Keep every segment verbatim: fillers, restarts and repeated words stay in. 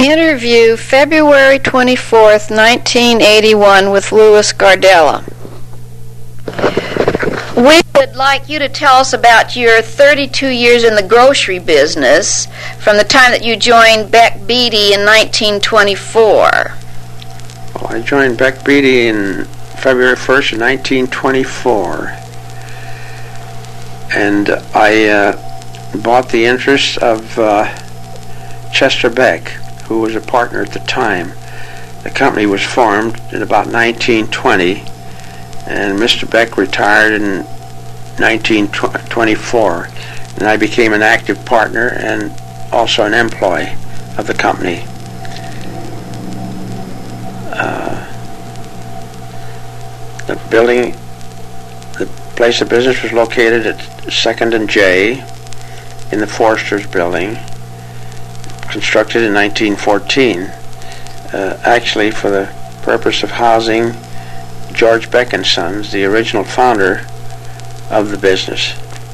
Interview February twenty-fourth, nineteen eighty-one with Louis Gardella. We would like you to tell us about your thirty-two years in the grocery business from the time that you joined Beck Beatty in nineteen twenty-four. Well, I joined Beck Beatty in February first of nineteen twenty-four, and I uh, bought the interests of uh, Chester Beck, who was a partner at the time. The company was formed in about nineteen twenty, and Mister Beck retired in nineteen twenty-four, and I became an active partner and also an employee of the company. Uh, the building, the place of business was located at second and J in the Foresters building, constructed in nineteen fourteen, uh, actually for the purpose of housing George Beck and Sons, the original founder of the business.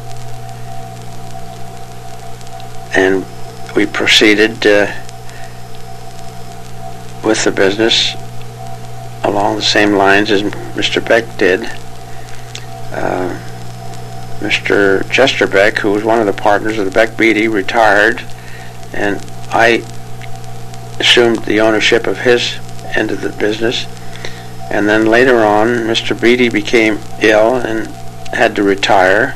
And we proceeded uh, with the business along the same lines as Mister Beck did. Uh, Mister Chester Beck, who was one of the partners of the Beck Beatty, retired, and I assumed the ownership of his end of the business. And then later on, Mister Beatty became ill and had to retire,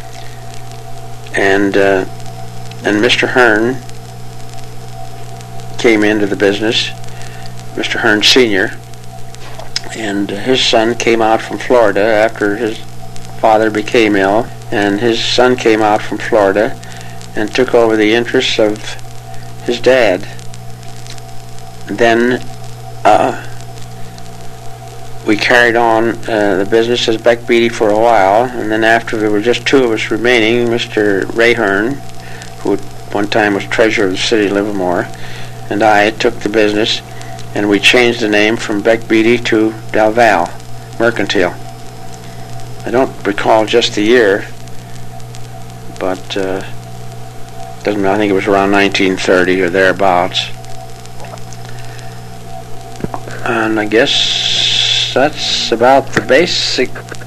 and uh, and Mister Hearn came into the business, Mister Hearn Senior, and his son came out from Florida after his father became ill, and his son came out from Florida and took over the interests of his dad. Then uh, we carried on uh, the business as Beck Beatty for a while, and then after there were just two of us remaining, Mister Ray Hearn, who at one time was treasurer of the city of Livermore, and I took the business, and we changed the name from Beck Beatty to Del Val Mercantile. I don't recall just the year, but uh, doesn't I think it was around nineteen thirty or thereabouts. And I guess that's about the basic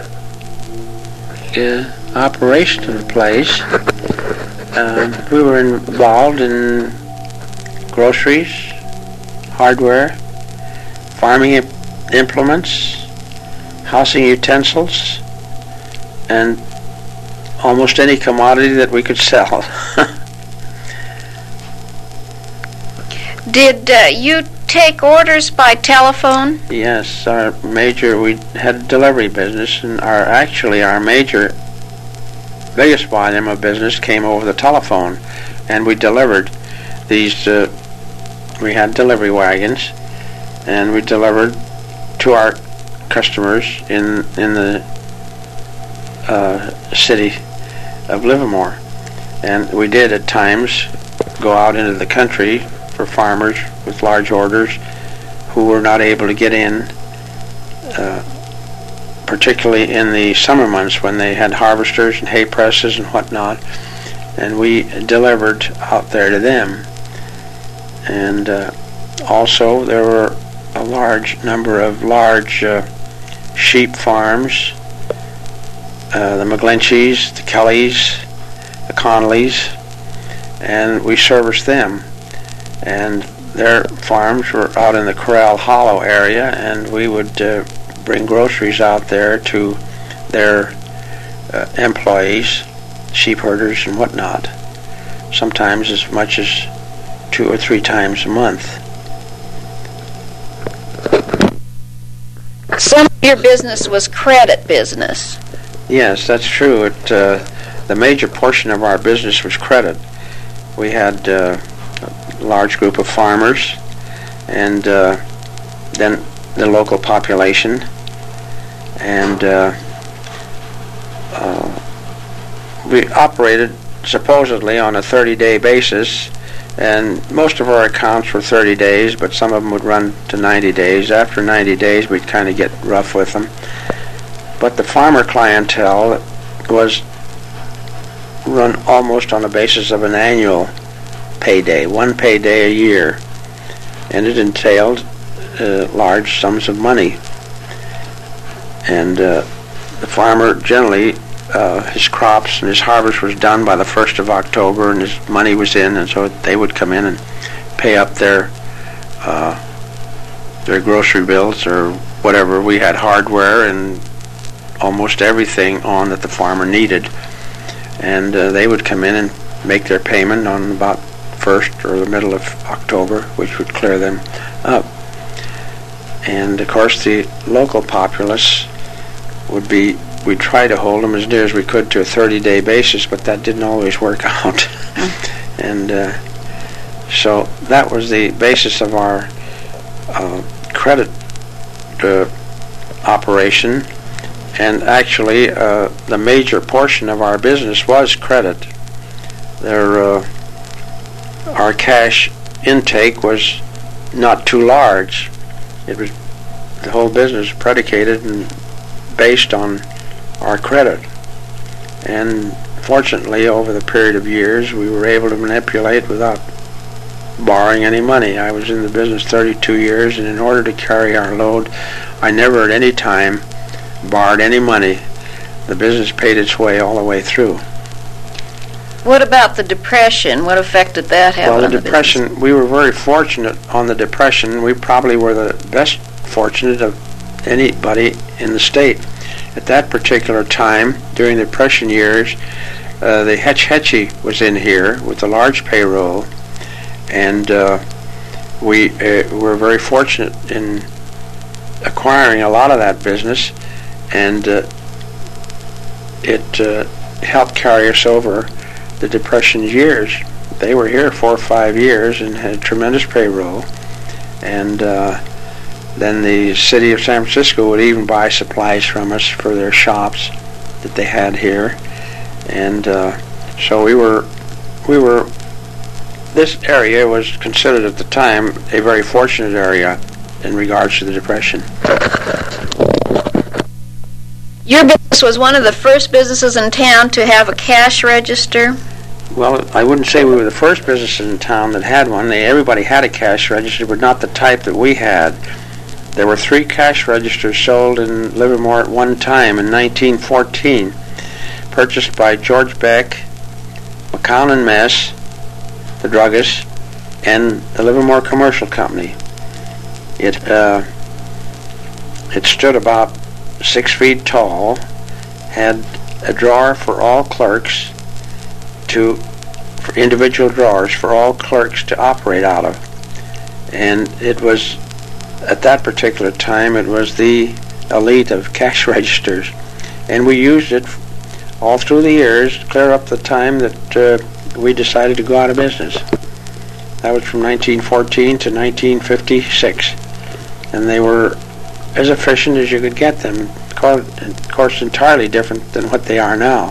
uh, operation of the place. Uh, we were involved in groceries, hardware, farming implements, housing utensils, and almost any commodity that we could sell. Did uh, you take orders by telephone? Yes, our major, we had a delivery business, and our actually our major, biggest volume of business came over the telephone, and we delivered these, uh, we had delivery wagons, and we delivered to our customers in, in the uh, city of Livermore. And we did at times go out into the country for farmers with large orders who were not able to get in, uh, particularly in the summer months when they had harvesters and hay presses and whatnot, and we delivered out there to them. And uh, also there were a large number of large uh, sheep farms, uh, the McGlincheys, the Kellys, the Connollys, and we serviced them. And their farms were out in the Corral Hollow area, and we would uh, bring groceries out there to their uh, employees, sheep herders and whatnot, sometimes as much as two or three times a month. Some of your business was credit business. Yes, that's true. It, uh, the major portion of our business was credit. We had uh, a large group of farmers, and uh, then the local population, and uh, uh, we operated supposedly on a thirty-day basis, and most of our accounts were thirty days, but some of them would run to ninety days. After ninety days, we'd kind of get rough with them. But the farmer clientele was run almost on the basis of an annual payday, one payday a year. and it entailed uh, large sums of money. And uh, the farmer generally, uh, his crops and his harvest was done by the first of October, and his money was in, and so they would come in and pay up their uh, their grocery bills or whatever. We had hardware and almost everything on that the farmer needed, and uh, they would come in and make their payment on about first or the middle of October, which would clear them up. And of course the local populace would be, we'd try to hold them as near as we could to a thirty-day basis, but that didn't always work out. And uh, so that was the basis of our uh, credit uh, operation. And actually, uh, the major portion of our business was credit. There, uh, our cash intake was not too large. It was, the whole business predicated and based on our credit. And fortunately, over the period of years, we were able to manipulate without borrowing any money. I was in the business thirty-two years, and in order to carry our load, I never at any time borrowed any money. The business paid its way all the way through. What about the Depression? What effect did that have well, on the the Depression, business? We were very fortunate on the Depression. We probably were the best fortunate of anybody in the state. At that particular time, during the Depression years, uh, the Hetch Hetchy was in here with a large payroll, and uh, we uh, were very fortunate in acquiring a lot of that business, and uh, it uh, helped carry us over the Depression years. They were here four or five years and had a tremendous payroll, and uh, then the city of San Francisco would even buy supplies from us for their shops that they had here, and uh, so we were we were this area was considered at the time a very fortunate area in regards to the Depression. Your business was one of the first businesses in town to have a cash register? Well, I wouldn't say we were the first business in town that had one. They, everybody had a cash register, but not the type that we had. There were three cash registers sold in Livermore at one time in nineteen fourteen, purchased by George Beck, McCown and Mess, the druggist, and the Livermore Commercial Company. It uh, it stood about six feet tall, had a drawer for all clerks to, for individual drawers for all clerks to operate out of, and it was, at that particular time, it was the elite of cash registers, and we used it all through the years to clear up the time that uh, we decided to go out of business. That was from nineteen fourteen to nineteen fifty-six, and they were as efficient as you could get them. Of course, entirely different than what they are now.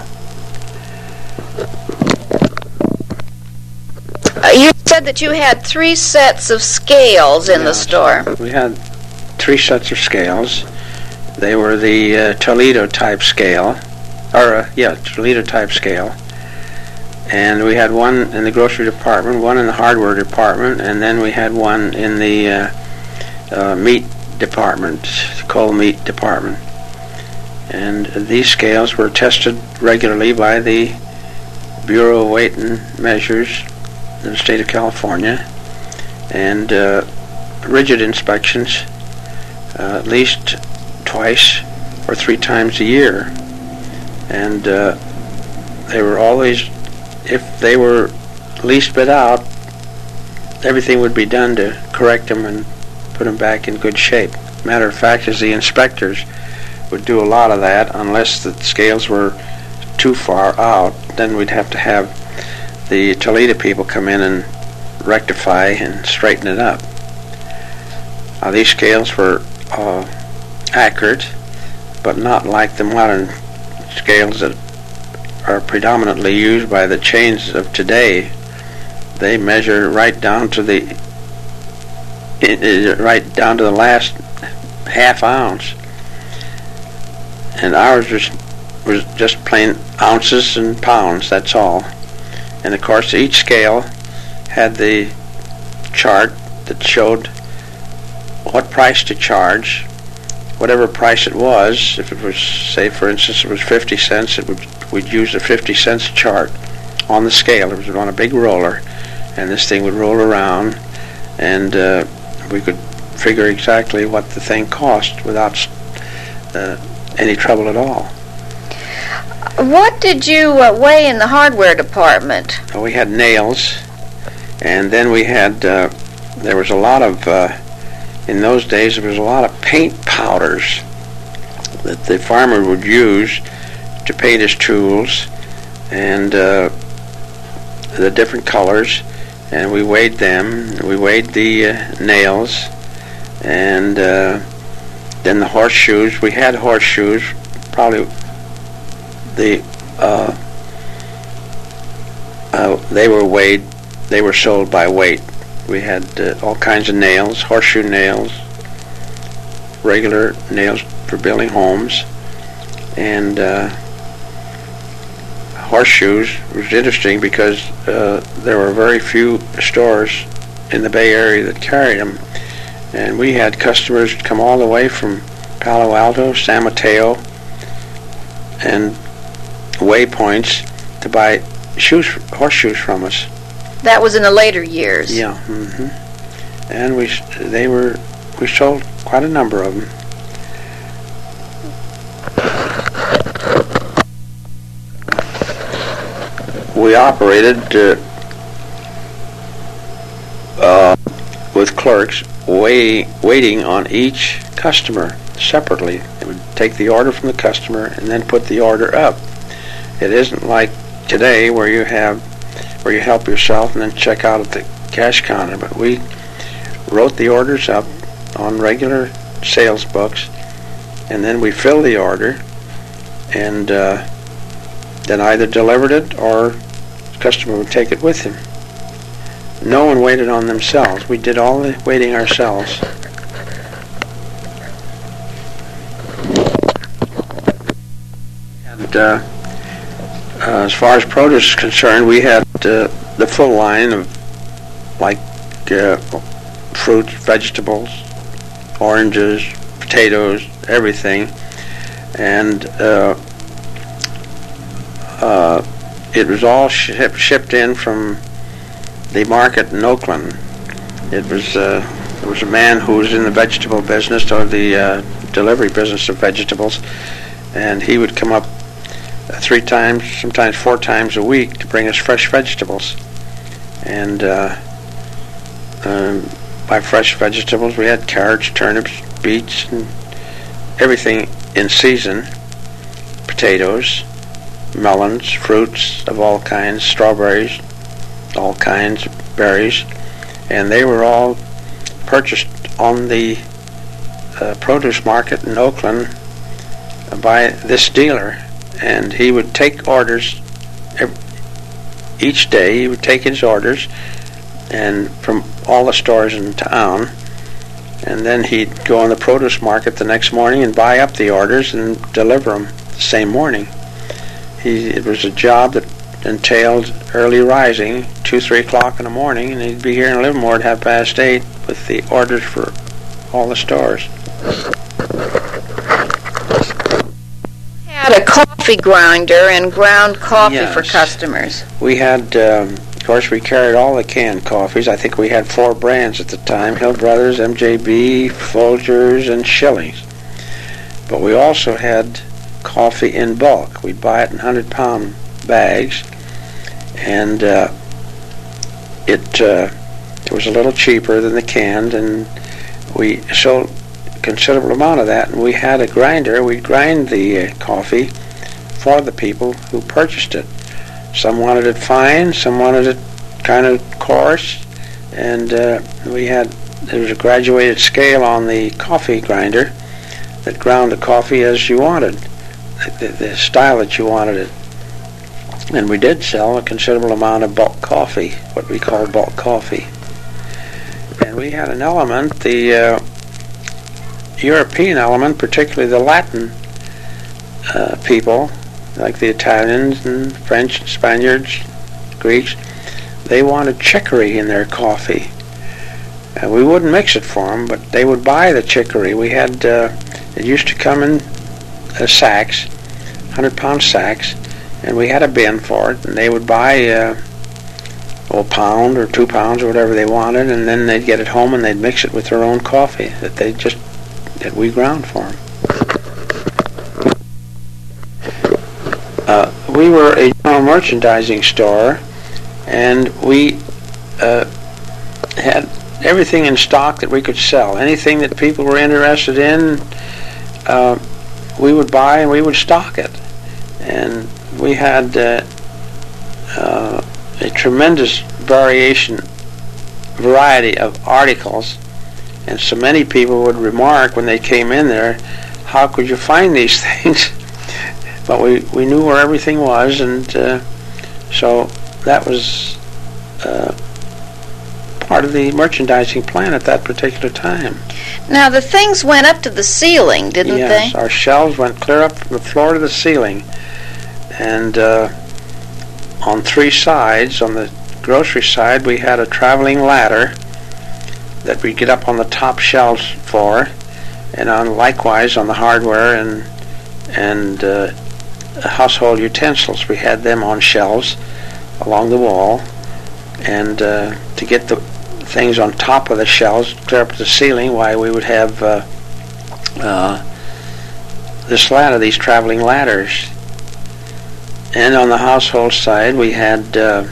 Uh, you said that you had three sets of scales in yeah, the store. We had three sets of scales. They were the uh, Toledo type scale, or uh, yeah, Toledo type scale. And we had one in the grocery department, one in the hardware department, and then we had one in the uh, uh, meat department, cold meat department. And these scales were tested regularly by the Bureau of Weight and Measures in the state of California, and uh, rigid inspections uh, at least twice or three times a year. And uh, they were always, if they were least bit out, everything would be done to correct them and put them back in good shape. Matter of fact, as the inspectors would do a lot of that, unless the scales were too far out, then we'd have to have the Toledo people come in and rectify and straighten it up. Now, these scales were uh, accurate, but not like the modern scales that are predominantly used by the chains of today. They measure right down to the it, it, right down to the last half ounce, and ours was was just plain ounces and pounds. That's all. And of course, each scale had the chart that showed what price to charge, whatever price it was. If it was, say, for instance, it was fifty cents, it would we'd use a fifty cents chart on the scale. It was on a big roller, and this thing would roll around, and uh, we could figure exactly what the thing cost without uh, any trouble at all. What did you uh, weigh in the hardware department? Well, we had nails, and then we had, uh, there was a lot of, uh, in those days, there was a lot of paint powders that the farmer would use to paint his tools, and uh, the different colors, and we weighed them. We weighed the uh, nails, and uh, then the horseshoes. We had horseshoes, probably the uh, uh, they were weighed. They were sold by weight. We had uh, all kinds of nails, horseshoe nails, regular nails for building homes, and uh, horseshoes. It was interesting because uh, there were very few stores in the Bay Area that carried them, and we had customers come all the way from Palo Alto, San Mateo, and Waypoints to buy shoes, horseshoes from us. That was in the later years. Yeah, mm-hmm. And we they were we sold quite a number of them. We operated uh, uh, with clerks way, waiting on each customer separately. They would take the order from the customer and then put the order up. It isn't like today where you have where you help yourself and then check out at the cash counter, but we wrote the orders up on regular sales books, and then we filled the order, and uh, then either delivered it or the customer would take it with him. No one waited on themselves. We did all the waiting ourselves. And uh, uh, as far as produce is concerned, we had uh, the full line of like uh, fruits, vegetables, oranges, potatoes, everything, and uh, uh, it was all ship, shipped in from the market in Oakland. It was uh, there was a man who was in the vegetable business, or the uh, delivery business of vegetables, and he would come up three times, sometimes four times a week to bring us fresh vegetables. And uh, um, by fresh vegetables, we had carrots, turnips, beets, and everything in season. Potatoes, melons, fruits of all kinds, strawberries, all kinds of berries, and they were all purchased on the uh, produce market in Oakland by this dealer. And he would take orders every, each day. He would take his orders and from all the stores in town, and then he'd go on the produce market the next morning and buy up the orders and deliver them the same morning. He, it was a job that entailed early rising, two, three o'clock in the morning, and he'd be here in Livermore at half past eight with the orders for all the stores. Had a coffee grinder and ground coffee yes. for customers. We had, um, of course, we carried all the canned coffees. I think we had four brands at the time: Hill Brothers, M J B, Folgers, and Schillings. But we also had coffee in bulk. We'd buy it in hundred pound bags, and uh, it uh, it was a little cheaper than the canned, and we sold a considerable amount of that. And we had a grinder. We'd grind the uh, coffee for the people who purchased it. Some wanted it fine, some wanted it kind of coarse, and uh, we had there was a graduated scale on the coffee grinder that ground the coffee as you wanted, the, the style that you wanted it. And we did sell a considerable amount of bulk coffee, what we call bulk coffee. And we had an element, the uh, European element, particularly the Latin uh, people, like the Italians and French and Spaniards, Greeks, they wanted chicory in their coffee. Uh, we wouldn't mix it for them, but they would buy the chicory. We had, uh, it used to come in uh, sacks, hundred pound sacks, and we had a bin for it, and they would buy uh, a pound or two pounds or whatever they wanted, and then they'd get it home and they'd mix it with their own coffee that they just, that we ground for them. Uh, we were a general merchandising store, and we uh, had everything in stock that we could sell. Anything that people were interested in, uh, we would buy and we would stock it. And we had uh, uh, a tremendous variation, variety of articles, and so many people would remark when they came in there, how could you find these things? But we, we knew where everything was, and uh, so that was uh, part of the merchandising plan at that particular time. Now, the things went up to the ceiling, didn't yes, they? Yes, our shelves went clear up from the floor to the ceiling. And uh, on three sides, on the grocery side, we had a traveling ladder that we'd get up on the top shelves for, and on likewise on the hardware and and uh, household utensils, we had them on shelves along the wall. And uh, to get the things on top of the shelves clear up to the ceiling, why we would have uh, uh, this ladder, these traveling ladders. And on the household side, we had uh,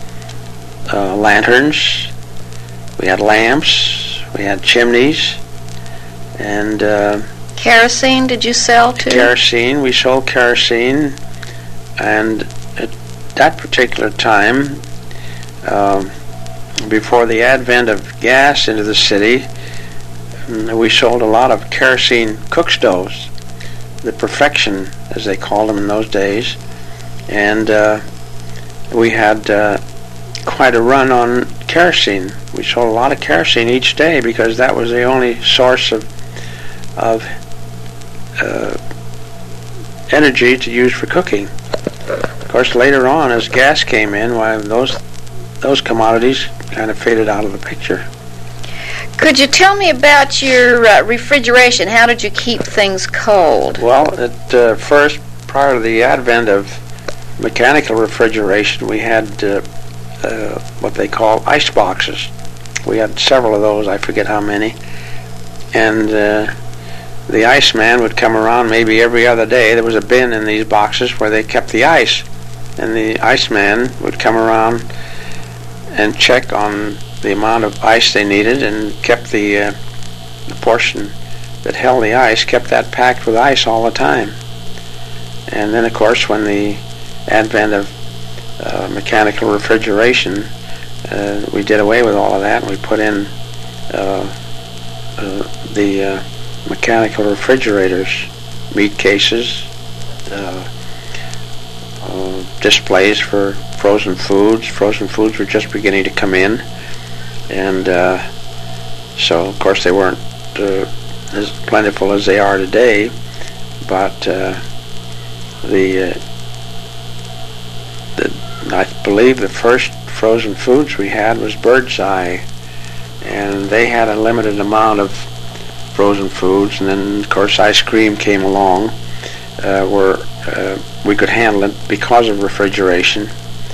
uh, lanterns, we had lamps, we had chimneys, and uh, kerosene. Did you sell too? Kerosene. We sold kerosene, and at that particular time, Um, before the advent of gas into the city, we sold a lot of kerosene cook stoves, the Perfection, as they called them in those days, and uh, we had uh, quite a run on kerosene. We sold a lot of kerosene each day because that was the only source of of uh, energy to use for cooking. Of course, later on, as gas came in, why those those commodities kind of faded out of the picture. Could you tell me about your uh, refrigeration? How did you keep things cold? Well, at uh, first, prior to the advent of mechanical refrigeration, we had uh, uh, what they call ice boxes. We had several of those, I forget how many. And uh, the iceman would come around maybe every other day. There was a bin in these boxes where they kept the ice. And the iceman would come around and check on the amount of ice they needed, and kept the, uh, the portion that held the ice, kept that packed with ice all the time. And then, of course, when the advent of uh, mechanical refrigeration, uh, we did away with all of that, and we put in uh, uh, the uh, mechanical refrigerators, meat cases, uh, uh, displays for frozen foods. Frozen foods were just beginning to come in, and uh, so of course they weren't uh, as plentiful as they are today, but uh, the, uh, the I believe the first frozen foods we had was Bird's Eye, and they had a limited amount of frozen foods, and then of course ice cream came along uh, where uh, we could handle it because of refrigeration.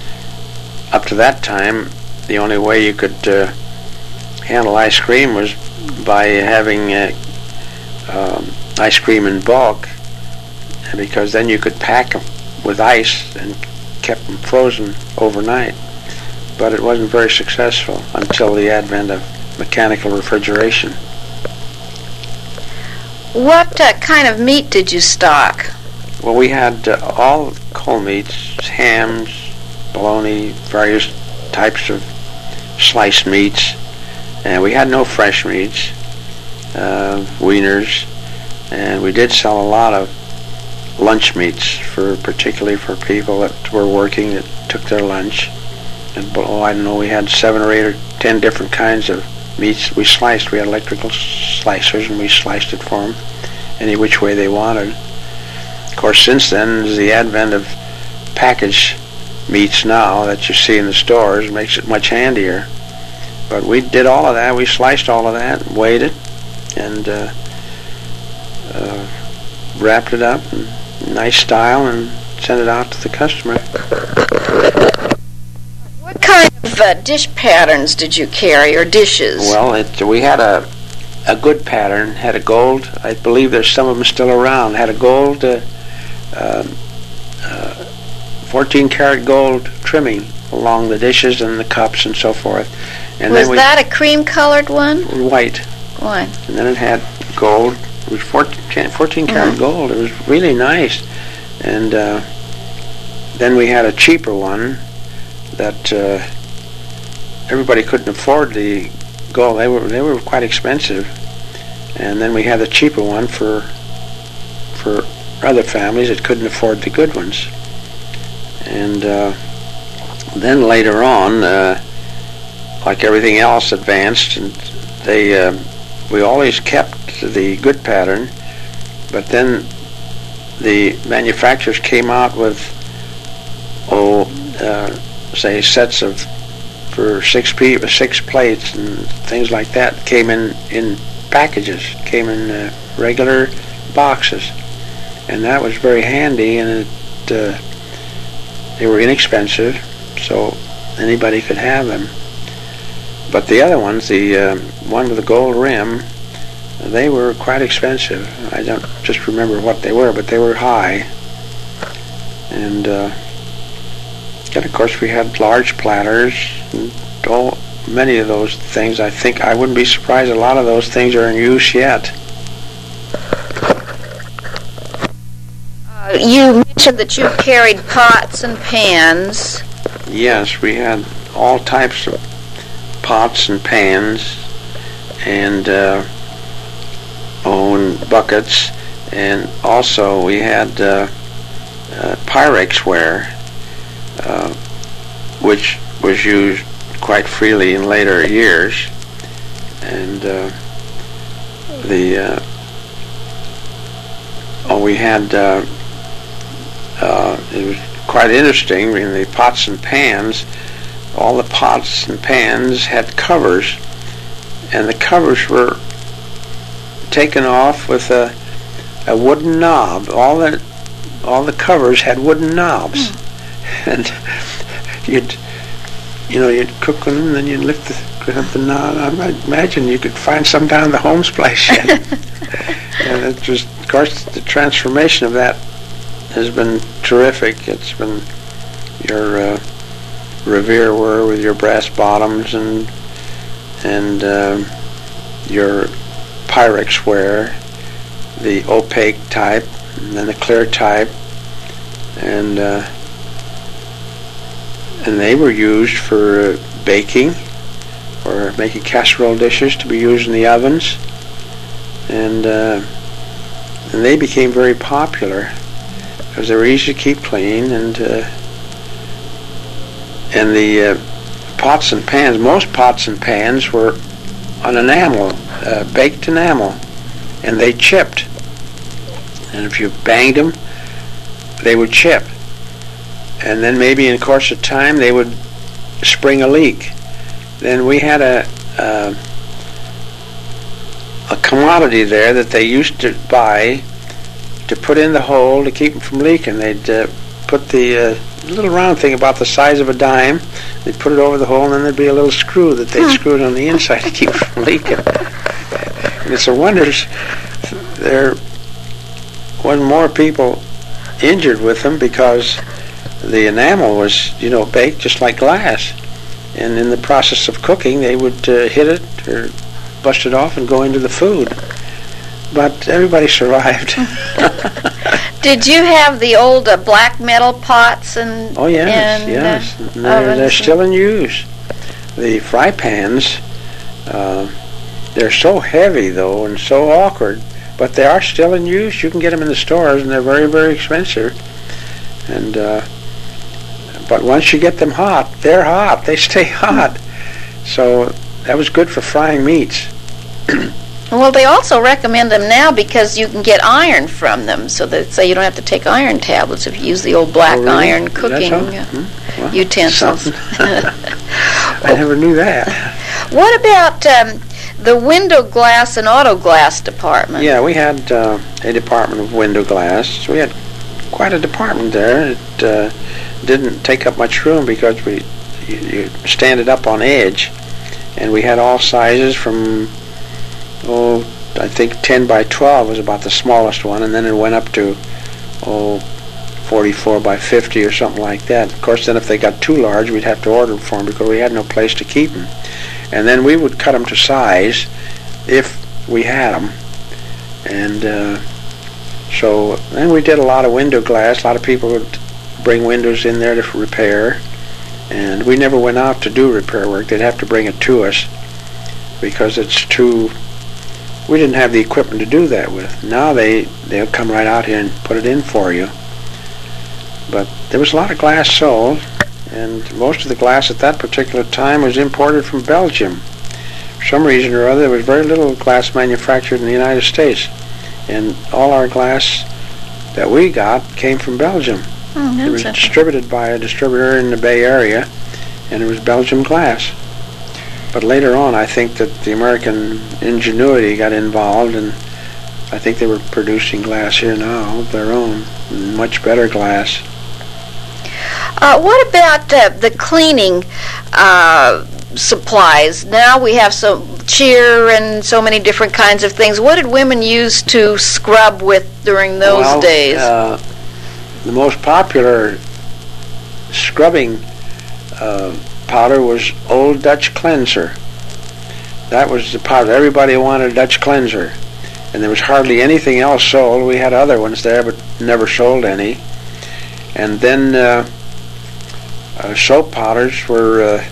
Up to that time, the only way you could uh, handle ice cream was by having uh, um, ice cream in bulk, because then you could pack them with ice and kept them frozen overnight. But it wasn't very successful until the advent of mechanical refrigeration. What uh, kind of meat did you stock? Well, we had uh, all cold meats, hams, bologna, various types of sliced meats, and we had no fresh meats, uh, wieners, and we did sell a lot of lunch meats, for particularly for people that were working that took their lunch. And oh, I don't know, we had seven or eight or ten different kinds of meats we sliced. We had electrical slicers, and we sliced it for them any which way they wanted. Of course, since then, is the advent of packaged meats now that you see in the stores makes it much handier. but we did all of that. We sliced all of that, weighed it, and uh, uh, wrapped it up in nice style and sent it out to the customer. What kind of uh, dish patterns did you carry, or dishes? Well, it, we had a a good pattern. Had a gold. I believe there's some of them still around. Had a gold, uh, uh, uh, fourteen karat gold trimming along the dishes and the cups and so forth. And was then we, that a cream-colored one? White. White. And then it had gold. It was fourteen, fourteen karat mm-hmm. gold. It was really nice. And uh, then we had a cheaper one that uh, everybody couldn't afford the gold. They were they were quite expensive. And then we had a cheaper one for for other families that couldn't afford the good ones. And uh, then later on, uh, like everything else advanced, and they uh, we always kept the good pattern, but then the manufacturers came out with oh uh, say sets of for six pe- six plates and things like that came in in packages, came in uh, regular boxes, and that was very handy, and it uh, they were inexpensive, so anybody could have them. But the other ones, the uh, one with the gold rim, they were quite expensive. I don't just remember what they were, but they were high. And uh, and of course we had large platters and all, many of those things. I think I wouldn't be surprised a lot of those things are in use yet. Uh, you mentioned that you carried pots and pans. Yes, we had all types of pots and pans, and uh, oh, and buckets, and also we had uh, uh, Pyrex ware, uh, which was used quite freely in later years, and uh, the uh, oh, we had uh, uh, it was quite interesting in the pots and pans. All the pots and pans had covers, and the covers were taken off with a a wooden knob. All the all the covers had wooden knobs, mm. and you'd you know you'd cook them, and then you'd lift the grab the knob. I imagine you could find some down at the Holmes place yet. And it was, of course, the transformation of that has been terrific. It's been your uh, Revere ware with your brass bottoms and and um, your Pyrex ware, the opaque type, and then the clear type, and uh, and they were used for baking or making casserole dishes to be used in the ovens, and uh, and they became very popular because they were easy to keep clean, and uh, and the uh, pots and pans, most pots and pans were on enamel, uh, baked enamel, and they chipped. And if you banged them, they would chip. And then maybe in the course of time, they would spring a leak. Then we had a uh, a commodity there that they used to buy to put in the hole to keep them from leaking. They'd uh, put the uh, little round thing about the size of a dime. They'd put it over the hole, and then there'd be a little screw that they'd screw it on the inside to keep it from leaking. And it's a wonder there wasn't more people injured with them, because the enamel was, you know, baked just like glass. And in the process of cooking, they would uh, hit it or bust it off and go into the food. But everybody survived. Did you have the old uh, black metal pots and oh yes, and, yes, uh, and they're, they're still in use. The fry pans, uh, they're so heavy though and so awkward, but they are still in use. You can get them in the stores, and they're very, very expensive. And uh, but once you get them hot, they're hot. They stay hot. So that was good for frying meats. Well, they also recommend them now because you can get iron from them, so that so you don't have to take iron tablets if you use the old black oh, really? iron cooking uh, hmm? well, utensils. I never knew that. What about um, the window glass and auto glass department? Yeah, we had uh, a department of window glass. We had quite a department there. It uh, didn't take up much room because we you, you stand it up on edge, and we had all sizes from oh I think ten by twelve was about the smallest one, and then it went up to oh forty-four by fifty or something like that. Of course, then if they got too large, we'd have to order them for them because we had no place to keep them. And then we would cut them to size if we had them. And uh, so then we did a lot of window glass. A lot of people would bring windows in there to repair. And we never went out to do repair work. They'd have to bring it to us because it's too... We didn't have the equipment to do that with. Now they, they'll come right out here and put it in for you. But there was a lot of glass sold, and most of the glass at that particular time was imported from Belgium. For some reason or other, there was very little glass manufactured in the United States, and all our glass that we got came from Belgium. Oh, it was distributed by a distributor in the Bay Area, and it was Belgium glass. But later on, I think that the American ingenuity got involved, and I think they were producing glass here now of their own, much better glass. Uh, what about uh, the cleaning uh, supplies? Now we have so cheer and so many different kinds of things. What did women use to scrub with during those well, days? Uh, the most popular scrubbing uh, powder was Old Dutch Cleanser. That was the powder. Everybody wanted a Dutch Cleanser. And there was hardly anything else sold. We had other ones there, but never sold any. And then uh, uh, soap powders were, uh,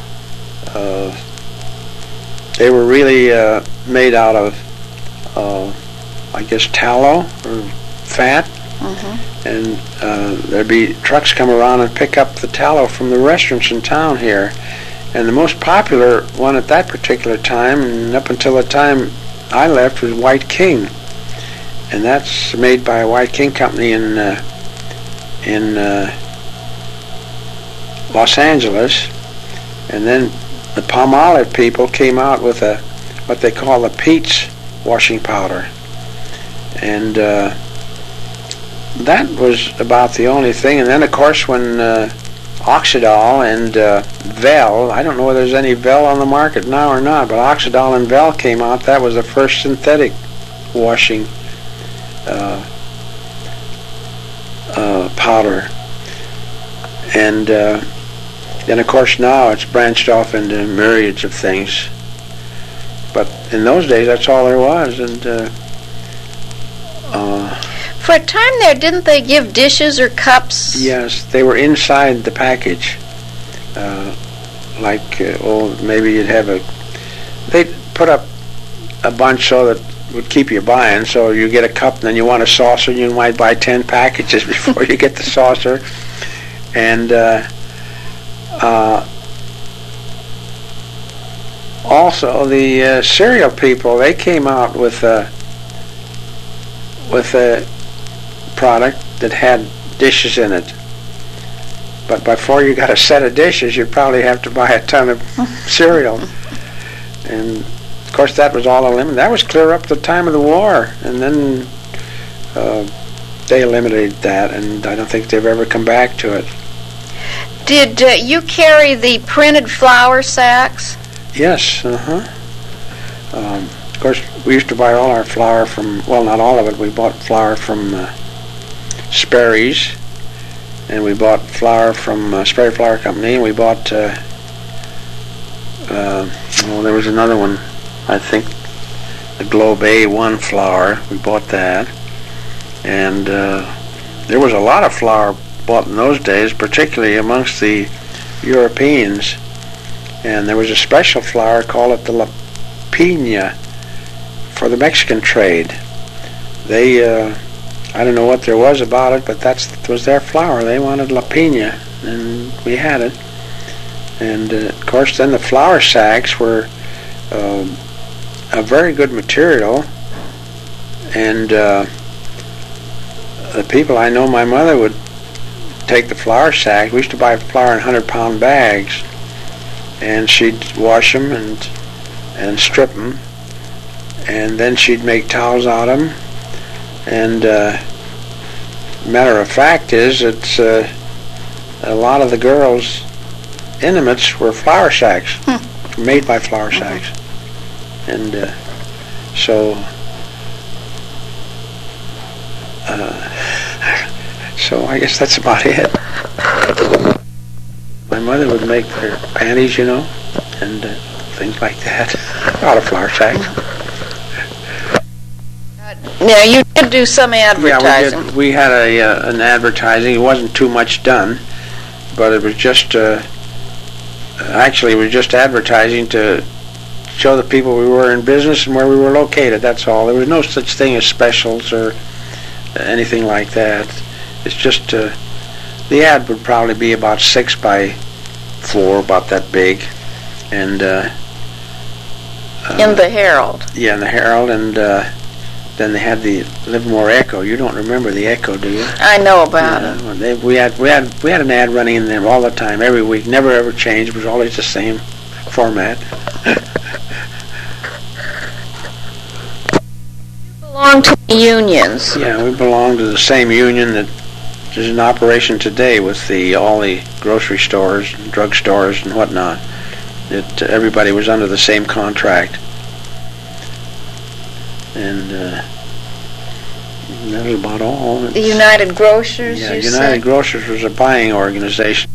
uh, they were really uh, made out of, uh, I guess, tallow or fat. Mm-hmm. And uh, there'd be trucks come around and pick up the tallow from the restaurants in town here. And the most popular one at that particular time, and up until the time I left, was White King. And that's made by a White King company in uh, in uh, Los Angeles. And then the Palmolive people came out with a what they call the Pete's washing powder. And uh, that was about the only thing. And then, of course, when uh, Oxydol and uh, Vel, I don't know whether there's any Vel on the market now or not, but Oxydol and Vel came out. That was the first synthetic washing uh, uh, powder. And uh, then, of course, now it's branched off into myriads of things. But in those days, that's all there was. And uh, uh, for a time there, didn't they give dishes or cups? Yes, they were inside the package. Uh, like, uh, oh, maybe you'd have a... They'd put up a bunch so that would keep you buying. So you get a cup, and then you want a saucer, and you might buy ten packages before you get the saucer. And uh, uh, also the uh, cereal people, they came out with a with a product that had dishes in it. But before you got a set of dishes, you'd probably have to buy a ton of cereal. And of course, that was all eliminated. That was clear up to the time of the war, and then uh, they eliminated that, and I don't think they've ever come back to it. Did uh, you carry the printed flour sacks? Yes, uh-huh. Um, of course, we used to buy all our flour from, well, not all of it. We bought flour from uh, Sperry's, and we bought flour from uh, Sperry Flour Company, and we bought, uh, uh, well, there was another one, I think, the Globe A one flour. We bought that. And uh, there was a lot of flour bought in those days, particularly amongst the Europeans. And there was a special flour, called it the La Pina, for the Mexican trade. They, uh, I don't know what there was about it, but that was their flour. They wanted La Pina, and we had it. And, uh, of course, then the flour sacks were uh, a very good material. And uh, the people, I know my mother would take the flour sack. We used to buy flour in one hundred pound bags. and she'd wash them and and strip them, and then she'd make towels out of them. And uh, matter of fact is that uh, a lot of the girls' intimates were flour sacks, hmm. made by flour sacks, mm-hmm. and uh, so uh, so I guess that's about it. My mother would make their panties, you know, and uh, things like that out of flour sacks. Now, you did do some advertising. Yeah, we did. We had a uh, an advertising. It wasn't too much done, but it was just uh, actually it was just advertising to show the people we were in business and where we were located. That's all. There was no such thing as specials or anything like that. It's just uh, the ad would probably be about six by four, about that big, and uh, uh, in the Herald. Yeah, in the Herald, and. Uh, Then they had the Livermore Echo. You don't remember the Echo, do you? I know about yeah, it. Well, they, we had we had we had an ad running in there all the time, every week. Never ever changed. It was always the same format. You belong to the unions. Yeah, we belong to the same union that is in operation today with the all the grocery stores, and drug stores, and whatnot. It uh, everybody was under the same contract. And uh, that was about all. The United Grocers, yeah, you United said? Grocers was a buying organization.